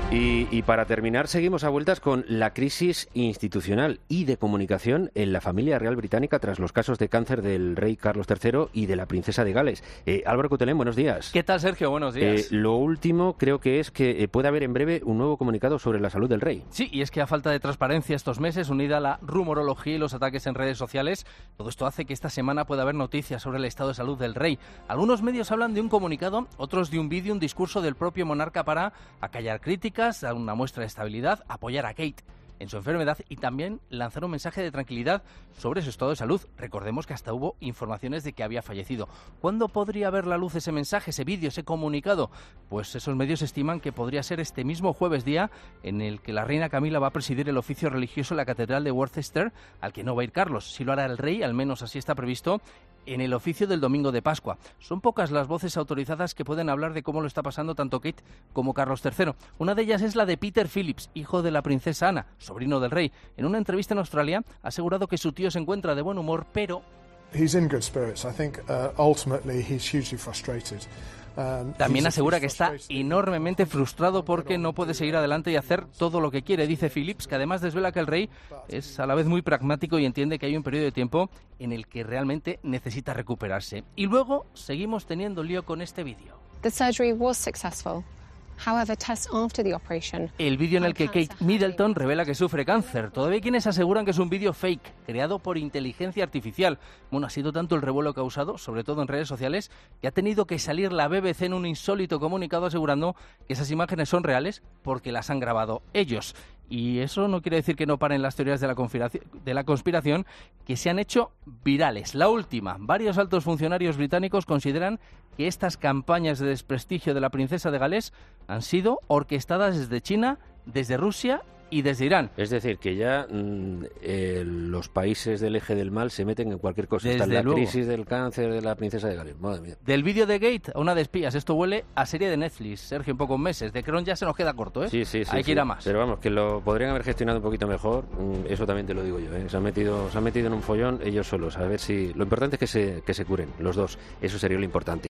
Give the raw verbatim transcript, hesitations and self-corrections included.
Y, y para terminar, seguimos a vueltas con la crisis institucional y de comunicación en la familia real británica tras los casos de cáncer del rey Carlos tercero y de la princesa de Gales. Eh, Álvaro Cutelén, buenos días. ¿Qué tal, Sergio? Buenos días. Eh, lo último creo que es que eh, puede haber en breve un nuevo comunicado sobre la salud del rey. Sí, y es que a falta de transparencia estos meses, unida a la rumorología y los ataques en redes sociales, todo esto hace que esta semana pueda haber noticias sobre el estado de salud del rey. Algunos medios hablan de un comunicado, otros de un vídeo, un discurso del propio monarca para acallar críticas, dar una muestra de estabilidad, apoyar a Kate en su enfermedad y también lanzar un mensaje de tranquilidad sobre su estado de salud. Recordemos que hasta hubo informaciones de que había fallecido. ¿Cuándo podría ver la luz ese mensaje, ese vídeo, ese comunicado? Pues esos medios estiman que podría ser este mismo jueves, día en el que la reina Camila va a presidir el oficio religioso en la catedral de Worcester, al que no va a ir Carlos. Sí lo hará el rey, al menos así está previsto, en el oficio del domingo de Pascua. Son pocas las voces autorizadas que pueden hablar de cómo lo está pasando tanto Kate como Carlos tercero. Una de ellas es la de Peter Phillips, hijo de la princesa Ana, sobrino del rey. En una entrevista en Australia ha asegurado que su tío se encuentra de buen humor, pero He's in good spirits. I think uh, ultimately he's hugely frustrated. También asegura que está enormemente frustrado porque no puede seguir adelante y hacer todo lo que quiere. Dice Phillips, que además desvela que el rey es a la vez muy pragmático y entiende que hay un periodo de tiempo en el que realmente necesita recuperarse. Y luego seguimos teniendo lío con este vídeo. The surgery was successful. However, tests after the operation... El vídeo en el que Kate Middleton revela que sufre cáncer. Todavía hay quienes aseguran que es un vídeo fake, creado por inteligencia artificial. Bueno, ha sido tanto el revuelo causado, sobre todo en redes sociales, que ha tenido que salir la B B C en un insólito comunicado asegurando que esas imágenes son reales porque las han grabado ellos. Y eso no quiere decir que no paren las teorías de la conspiración, de la conspiración que se han hecho virales. La última, varios altos funcionarios británicos consideran que estas campañas de desprestigio de la princesa de Gales han sido orquestadas desde China, desde Rusia y desde Irán. Es decir, que ya mmm, eh, los países del eje del mal se meten en cualquier cosa. Desde Está la luego. crisis del cáncer de la princesa de Gales. Madre mía. Del vídeo de Gate a una de espías. Esto huele a serie de Netflix. Sergio, en pocos meses. De Crown ya se nos queda corto, ¿eh? Sí, sí, sí. Hay que sí. ir a más. Pero vamos, que lo podrían haber gestionado un poquito mejor. Eso también te lo digo yo, ¿eh? Se han metido, se han metido en un follón ellos solos. A ver si... Lo importante es que se, que se curen los dos. Eso sería lo importante.